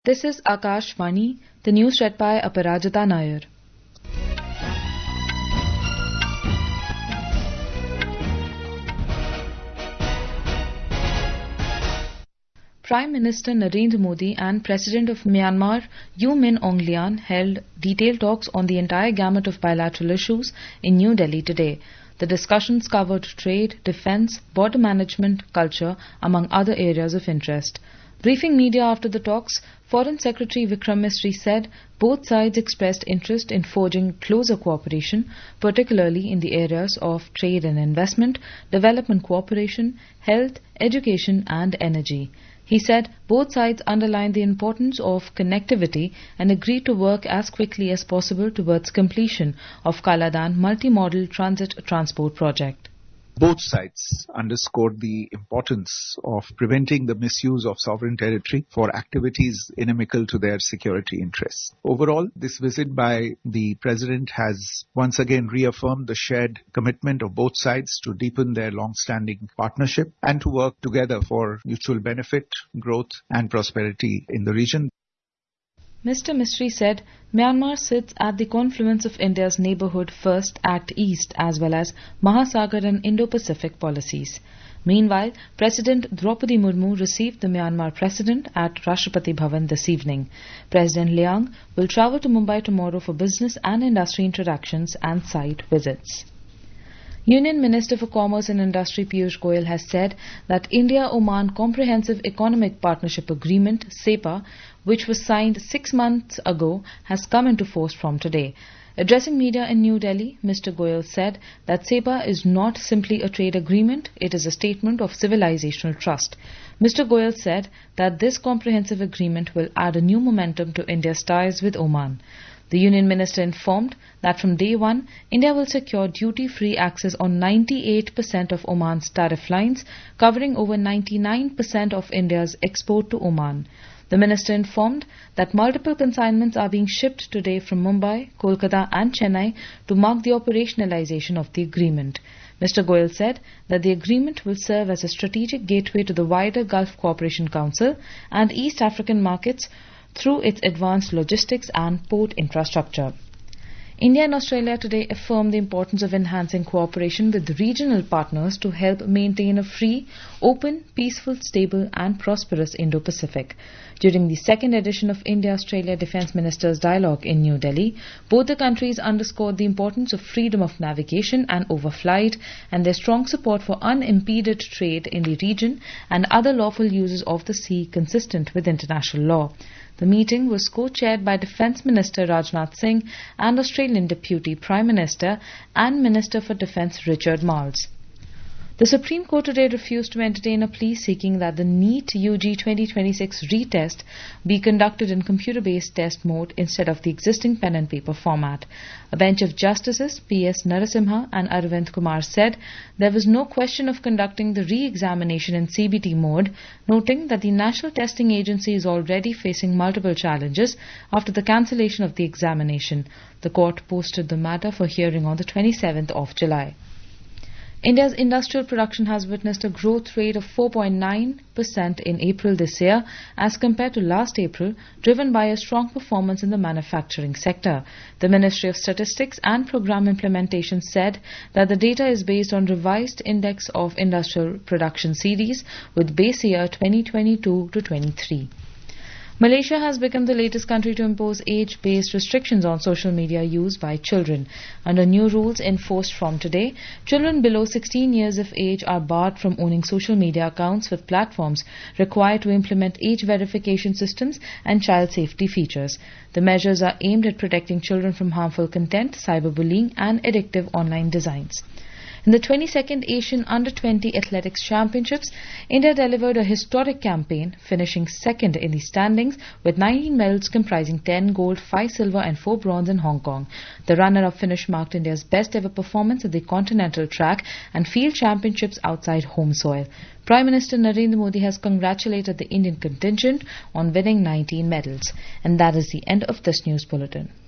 This is Akashvani, the news read by Aparajita Nair. Prime Minister Narendra Modi and President of Myanmar U Min Aung Hlaing held detailed talks on the entire gamut of bilateral issues in New Delhi today. The discussions covered trade, defence, border management, culture, among other areas of interest. Briefing media after the talks, Foreign Secretary Vikram Misri said both sides expressed interest in forging closer cooperation, particularly in the areas of trade and investment, development cooperation, health, education and energy. He said both sides underlined the importance of connectivity and agreed to work as quickly as possible towards completion of Kaladan multimodal transit transport project. Both sides underscored the importance of preventing the misuse of sovereign territory for activities inimical to their security interests. Overall, this visit by the President has once again reaffirmed the shared commitment of both sides to deepen their long-standing partnership and to work together for mutual benefit, growth and prosperity in the region. Mr. Misri said Myanmar sits at the confluence of India's Neighbourhood First Act East as well as Mahasagar and Indo-Pacific policies. Meanwhile, President Draupadi Murmu received the Myanmar President at Rashtrapati Bhavan this evening. President Liang will travel to Mumbai tomorrow for business and industry interactions and site visits. Union Minister for Commerce and Industry Piyush Goyal has said that India-Oman Comprehensive Economic Partnership Agreement (CEPA), which was signed 6 months ago, has come into force from today. Addressing media in New Delhi, Mr. Goyal said that CEPA is not simply a trade agreement, it is a statement of civilizational trust. Mr. Goyal said that this comprehensive agreement will add a new momentum to India's ties with Oman. The Union Minister informed that from day one, India will secure duty-free access on 98% of Oman's tariff lines, covering over 99% of India's export to Oman. The Minister informed that multiple consignments are being shipped today from Mumbai, Kolkata and Chennai to mark the operationalization of the agreement. Mr. Goyal said that the agreement will serve as a strategic gateway to the wider Gulf Cooperation Council and East African markets through its advanced logistics and port infrastructure. India and Australia today affirmed the importance of enhancing cooperation with regional partners to help maintain a free, open, peaceful, stable and prosperous Indo-Pacific. During the second edition of India-Australia Defence Ministers' Dialogue in New Delhi, both the countries underscored the importance of freedom of navigation and overflight and their strong support for unimpeded trade in the region and other lawful uses of the sea consistent with international law. The meeting was co-chaired by Defence Minister Rajnath Singh and Australian Deputy Prime Minister and Minister for Defence Richard Marles. The Supreme Court today refused to entertain a plea seeking that the NEET UG 2026 retest be conducted in computer-based test mode instead of the existing pen and paper format. A bench of Justices P.S. Narasimha and Arvind Kumar said there was no question of conducting the re-examination in CBT mode, noting that the National Testing Agency is already facing multiple challenges after the cancellation of the examination. The court posted the matter for hearing on the 27th of July. India's industrial production has witnessed a growth rate of 4.9% in April this year as compared to last April, driven by a strong performance in the manufacturing sector. The Ministry of Statistics and Programme Implementation said that the data is based on revised Index of Industrial Production Series with base year 2022 to 23. Malaysia has become the latest country to impose age-based restrictions on social media use by children. Under new rules enforced from today, children below 16 years of age are barred from owning social media accounts with platforms required to implement age verification systems and child safety features. The measures are aimed at protecting children from harmful content, cyberbullying and addictive online designs. In the 22nd Asian Under-20 Athletics Championships, India delivered a historic campaign, finishing second in the standings with 19 medals comprising 10 gold, 5 silver and 4 bronze in Hong Kong. The runner-up finish marked India's best ever performance at the Continental Track and Field Championships outside home soil. Prime Minister Narendra Modi has congratulated the Indian contingent on winning 19 medals. And that is the end of this news bulletin.